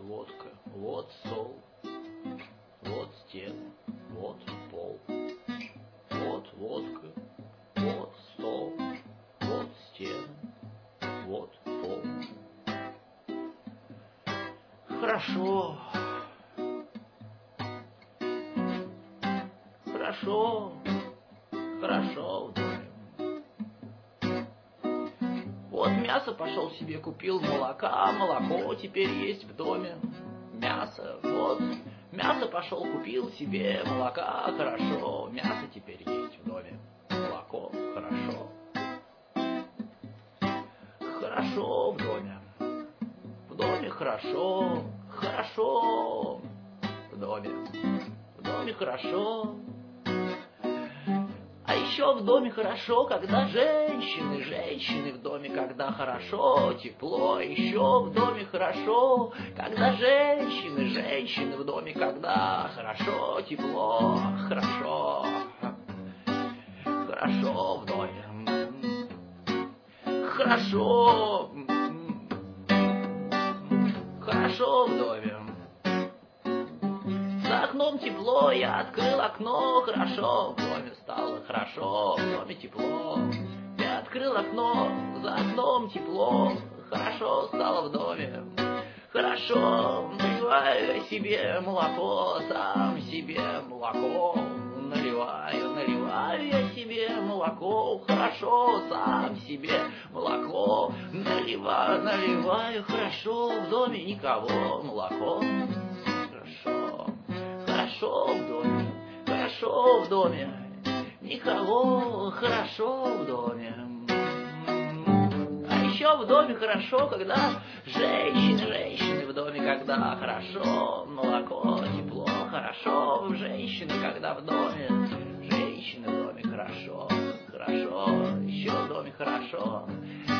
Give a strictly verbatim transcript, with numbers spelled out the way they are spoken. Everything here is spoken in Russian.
водка, вот стол, вот стены, вот пол. Вот водка, вот стол, вот стены, вот пол. Хорошо, хорошо, хорошо в доме. Вот мясо пошел себе купил, молока, молоко теперь есть в доме. Мясо, вот, мясо пошел купил себе, молока, хорошо, мясо теперь есть в доме. Молоко, хорошо. Хорошо в доме. В доме хорошо, хорошо. В доме, в доме хорошо. А еще в доме хорошо, когда женщины, женщины в доме, когда хорошо, тепло. Еще в доме хорошо, когда женщины, женщины в доме, когда хорошо, тепло, хорошо. Хорошо в доме. Хорошо. Хорошо в доме. За окном тепло, я открыл окно, хорошо в доме стало, хорошо в доме тепло. Я открыл окно, за окном тепло, хорошо стало в доме. Хорошо, наливаю я себе молоко, сам себе молоко. Наливаю, наливаю я себе молоко, хорошо, сам себе молоко. Наливаю, наливаю, хорошо, в доме никого, молоко. Хорошо, хорошо в доме, хорошо в доме, никого, хорошо в доме. А еще в доме хорошо, когда женщины, женщины в доме, когда хорошо, молоко, тепло, хорошо, женщины, когда в доме, женщины в доме, хорошо, хорошо, еще в доме хорошо.